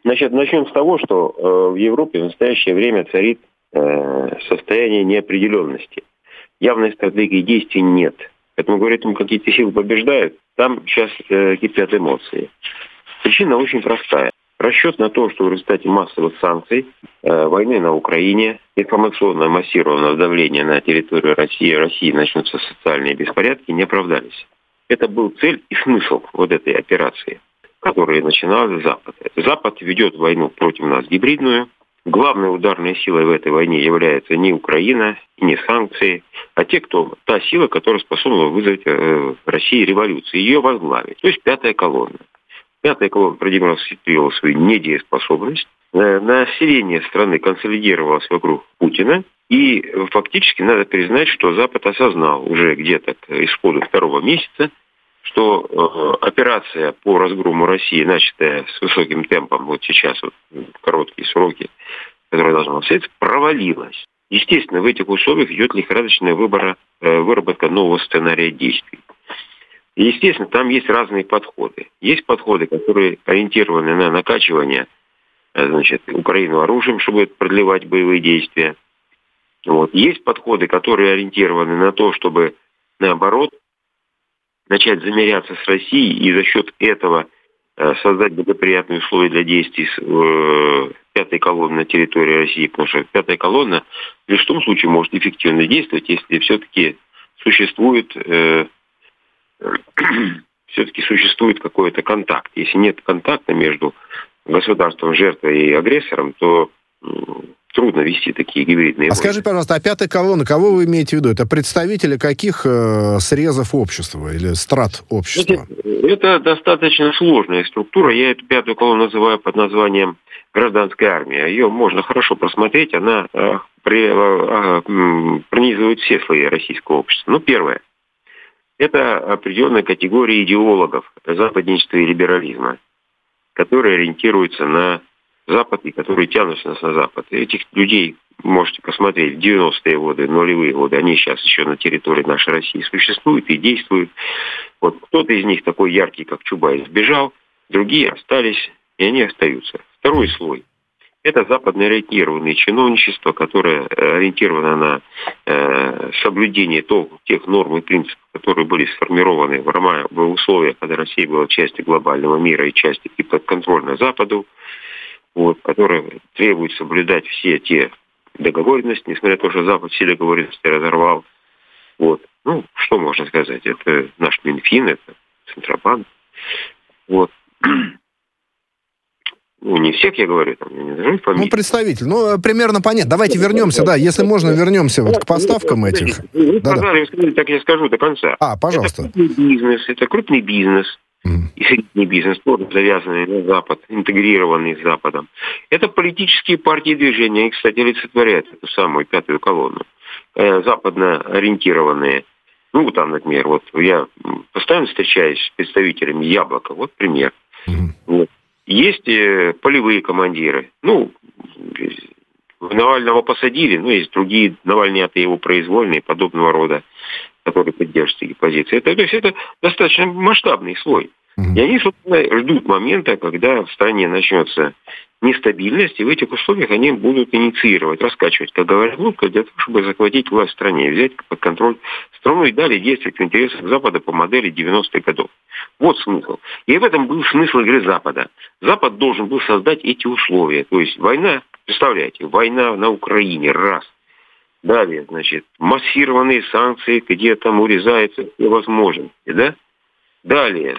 Значит, начнем с того, что в Европе в настоящее время царит состояние неопределенности. Явной стратегии действий нет. Поэтому, говорят, какие-то силы побеждают, там сейчас кипят эмоции. Причина очень простая. Расчет на то, что в результате массовых санкций, войны на Украине, информационного массированного давления на территорию России начнутся социальные беспорядки, не оправдались. Это был цель и смысл вот этой операции, которая начинала Запад. Запад ведет войну против нас гибридную. Главной ударной силой в этой войне является не Украина и не санкции, а та сила, которая способна вызвать в России революцию, ее возглавить. То есть пятая колонна. Пятая колонна продемонстрировала свою недееспособность. Население страны консолидировалось вокруг Путина. И фактически надо признать, что Запад осознал уже где-то к исходу второго месяца, что операция по разгрому России, начатая с высоким темпом, вот сейчас, вот, короткие сроки, которая должна состояться, провалилась. Естественно, в этих условиях идет лихорадочная выработка нового сценария действий. И, естественно, там есть разные подходы. Есть подходы, которые ориентированы на накачивание Украину оружием, чтобы продлевать боевые действия. Вот. Есть подходы, которые ориентированы на то, чтобы, наоборот, начать замеряться с Россией и за счет этого создать благоприятные условия для действий пятой колонны на территории России. Потому что пятая колонна лишь в том случае может эффективно действовать, если все-таки существует какой-то контакт. Если нет контакта между государством жертвой и агрессором, то трудно вести такие гибридные войны. Скажи, пожалуйста, а пятая колонна, кого вы имеете в виду? Это представители каких срезов общества или страт общества? Это достаточно сложная структура. Я эту пятую колонну называю под названием гражданская армия. Ее можно хорошо просмотреть. Она пронизывает все слои российского общества. Ну, первое. Это определенная категория идеологов западничества и либерализма, которые ориентируются на Запад и которые тянутся нас на Запад. Этих людей можете посмотреть в 90-е годы, нулевые годы. Они сейчас еще на территории нашей России существуют и действуют. Вот кто-то из них такой яркий, как Чубайс, сбежал, другие остались, и они остаются. Второй слой. Это западно-ориентированное чиновничество, которое ориентировано на соблюдение тех норм и принципов, которые были сформированы в условиях, когда Россия была частью глобального мира и частью подконтрольной Западу, вот, которые требуют соблюдать все те договоренности, несмотря на то, что Запад все договоренности разорвал. Вот. Ну, что можно сказать? Это наш Минфин, это Центробанк. Вот. Ну, не всех я говорю, там, я не назову фамилии. Ну, представитель. Ну, примерно понятно. Давайте вернемся, да, если можно, вернемся вот к поставкам этих. Так я скажу до конца. Пожалуйста. Это крупный бизнес. И средний бизнес, тоже завязанный на Запад, интегрированный с Западом. Это политические партии и движения. Они, кстати, олицетворяют эту самую пятую колонну. Западно ориентированные. Ну, там, например, вот я постоянно встречаюсь с представителями Яблока. Вот пример. Вот. Есть полевые командиры. Ну, Навального посадили, но есть другие, Навальный это его произвольные, подобного рода, которые поддерживают такие позиции. То есть это достаточно масштабный слой. И они, собственно, ждут момента, когда в стране начнется нестабильность, и в этих условиях они будут инициировать, раскачивать, как говорят, для того, чтобы захватить власть в стране, взять под контроль страну и далее действовать в интересах Запада по модели 90-х годов. Вот смысл. И в этом был смысл игры Запада. Запад должен был создать эти условия. То есть война, представляете, война на Украине, раз. Далее, массированные санкции, где там урезаются все возможности, да? Далее,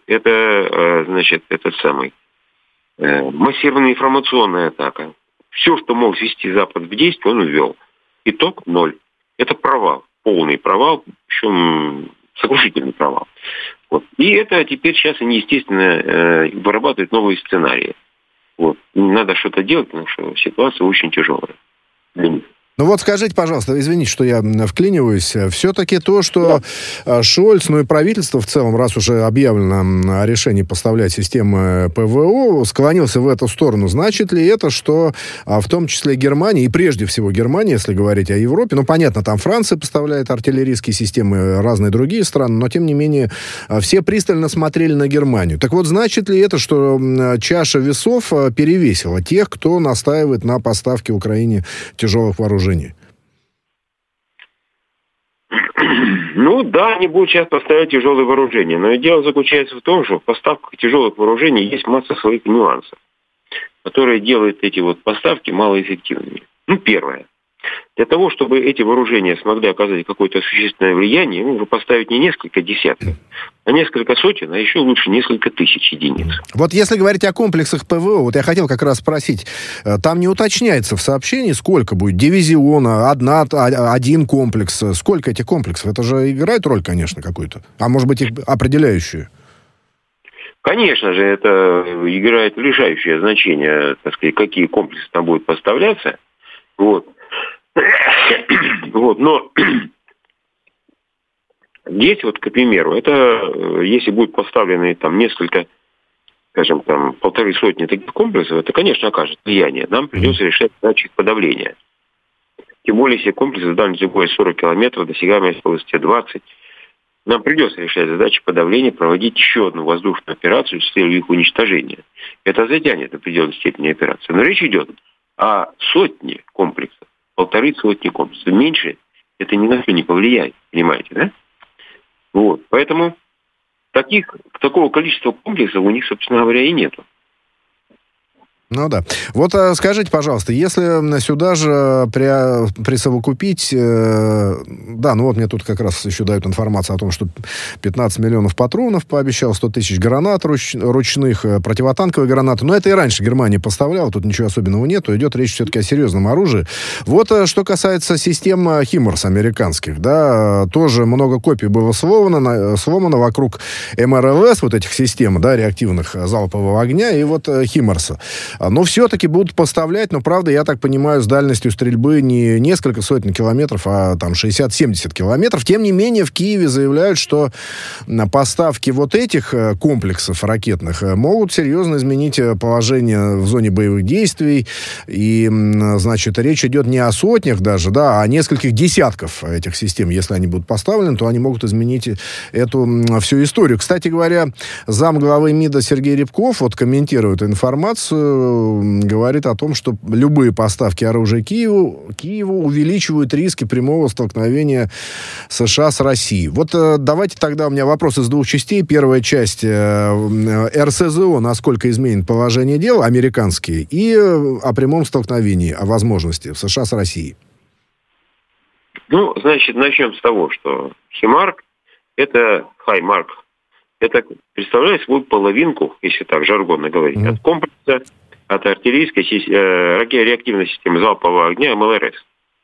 массированная информационная атака. Все, что мог ввести Запад в действие, он ввел. Итог 0. Это провал, полный провал, причем сокрушительный провал. Вот. И это теперь сейчас они, естественно, вырабатывают новые сценарии. Вот. Надо что-то делать, потому что ситуация очень тяжелая для них. Ну вот скажите, пожалуйста, извините, что я вклиниваюсь, все-таки то, что Шольц, ну и правительство в целом, раз уже объявлено о решении поставлять системы ПВО, склонился в эту сторону, значит ли это, что в том числе Германия, и прежде всего Германия, если говорить о Европе, ну понятно, там Франция поставляет артиллерийские системы, разные другие страны, но тем не менее все пристально смотрели на Германию. Так вот, значит ли это, что чаша весов перевесила тех, кто настаивает на поставке Украине тяжелых вооружений? Ну да, они будут сейчас поставлять тяжелые вооружения. Но дело заключается в том, что в поставках тяжелых вооружений есть масса своих нюансов, которые делают эти вот поставки малоэффективными. Ну, первое. Для того, чтобы эти вооружения смогли оказать какое-то существенное влияние, нужно поставить не несколько десятков, а несколько сотен, а еще лучше несколько тысяч единиц. Вот если говорить о комплексах ПВО, вот я хотел как раз спросить, там не уточняется в сообщении, сколько будет дивизиона, один комплекс, сколько этих комплексов? Это же играет роль, конечно, какую-то, а может быть, определяющую? Конечно же, это играет решающее значение, так сказать, какие комплексы там будут поставляться. Вот. Вот, но здесь вот, к примеру, это если будут поставлены там несколько, скажем, там 150 таких комплексов, это, конечно, окажет влияние. Нам придется решать задачи их подавления. Тем более, если комплексы с дальностью боя 40 километров, досягаемость скорости 20, нам придется решать задачи подавления, проводить еще одну воздушную операцию с целью их уничтожения. Это затянет определенной степени операции. Но речь идет о сотне комплексов. 150 комплексов. Меньше это ни на что не повлияет. Понимаете, да? Вот. Поэтому такого количества комплексов у них, собственно говоря, и нету. Ну да. Вот скажите, пожалуйста, если сюда же присовокупить... да, ну вот мне тут как раз еще дают информацию о том, что 15 миллионов патронов пообещал, 100 тысяч гранат ручных, противотанковые гранаты. Но это и раньше Германия поставляла, тут ничего особенного нету. Идет речь все-таки о серьезном оружии. Вот что касается систем «Химмарс» американских, да, тоже много копий было сломано вокруг МРЛС, вот этих систем, да, реактивных залпового огня, и вот «Химмарса». Но все-таки будут поставлять, но, правда, я так понимаю, с дальностью стрельбы не несколько сотен километров, а там 60-70 километров. Тем не менее, в Киеве заявляют, что поставки вот этих комплексов ракетных могут серьезно изменить положение в зоне боевых действий. И, значит, речь идет не о сотнях даже, да, а о нескольких десятков этих систем. Если они будут поставлены, то они могут изменить эту всю историю. Кстати говоря, замглавы МИДа Сергей Рябков вот комментирует информацию, говорит о том, что любые поставки оружия Киеву увеличивают риски прямого столкновения США с Россией. Вот давайте тогда, у меня вопрос из двух частей. Первая часть РСЗО, насколько изменит положение дел, американские, и о прямом столкновении, о возможности США с Россией. Ну, значит, начнем с того, что Хаймарс, это представляет собой половинку, если так жаргонно говорить, от комплекса, от артиллерийской реактивной системы залпового огня МЛРС.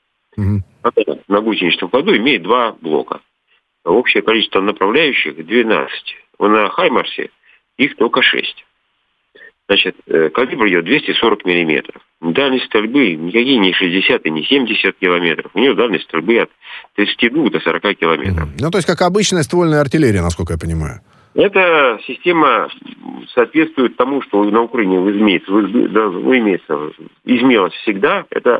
На гусеничном кладу имеет два блока. Общее количество направляющих 12. На Хаймарсе их только 6. Значит, калибр ее 240 миллиметров. Дальность стрельбы никакие не 60 и не 70 километров. У нее дальность стрельбы от 32 до 40 километров. Ну, то есть, как обычная ствольная артиллерия, насколько я понимаю. Эта система соответствует тому, что на Украине измелось всегда. Это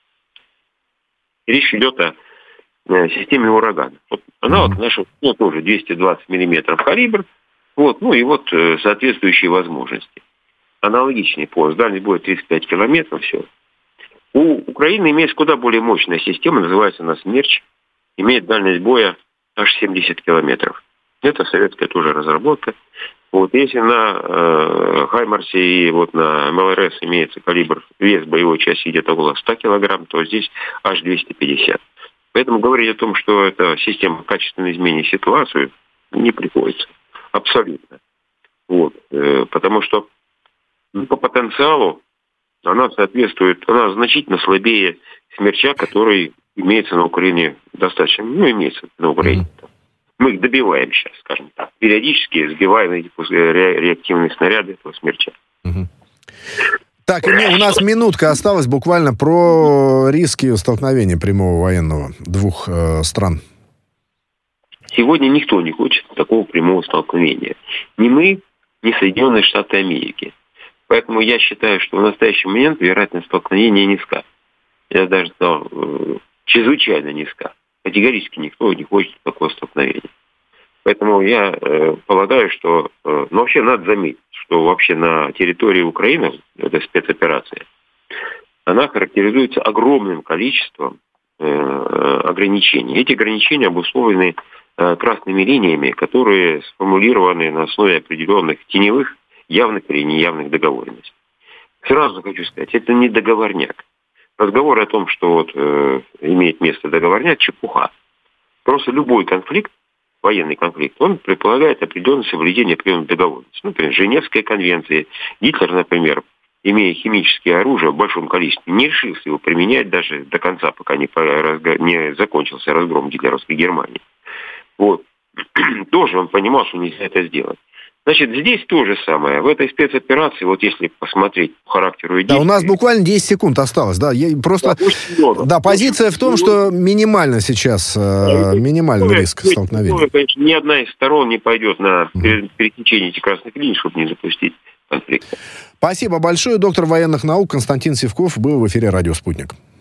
речь идет о системе «Ураган». Вот она вот наша тоже 220 миллиметров калибр. Вот, ну и вот соответствующие возможности. Аналогичный пояс. Дальность будет 35 километров. Все. У Украины имеется куда более мощная система. Называется она «Смерч». Имеет дальность боя аж 70 километров. Это советская тоже разработка. Вот если на Хаймарсе и вот на МЛРС имеется калибр, вес боевой части где-то около 100 килограмм, то здесь аж 250. Поэтому говорить о том, что эта система качественно изменит ситуацию, не приходится. Абсолютно. Вот. Потому что по потенциалу она значительно слабее Смерча, который имеется на Украине достаточно, имеется на Украине. Мы их добиваем сейчас, скажем так. Периодически сбиваем эти реактивные снаряды этого Смерча. Так, у нас минутка осталась буквально про риски столкновения прямого военного двух стран. Сегодня никто не хочет такого прямого столкновения. Ни мы, ни Соединенные Штаты Америки. Поэтому я считаю, что в настоящий момент вероятность столкновения низка. Я даже сказал, чрезвычайно низка. Категорически никто не хочет такого столкновения. Поэтому я полагаю, что... вообще надо заметить, что вообще на территории Украины, эта спецоперация, она характеризуется огромным количеством ограничений. Эти ограничения обусловлены красными линиями, которые сформулированы на основе определенных теневых, явных или неявных договоренностей. Сразу хочу сказать, это не договорняк. Разговор о том, что имеет место договорняк, чепуха. Просто любой конфликт, военный конфликт, он предполагает определенное соблюдение определенных договоренностей. Например, Женевская конвенция. Гитлер, например, имея химическое оружие в большом количестве, не решился его применять даже до конца, пока не закончился разгром гитлеровской Германии. Тоже он понимал, что нельзя это сделать. Значит, здесь то же самое. В этой спецоперации, если посмотреть по характеру и действию... Да, у нас буквально 10 секунд осталось. Да, позиция в том, что минимально сейчас, минимальный риск столкновения. Конечно, ни одна из сторон не пойдет на пересечение этих красных линий, чтобы не запустить конфликт. Спасибо большое. Доктор военных наук Константин Сивков был в эфире «Радио Спутник».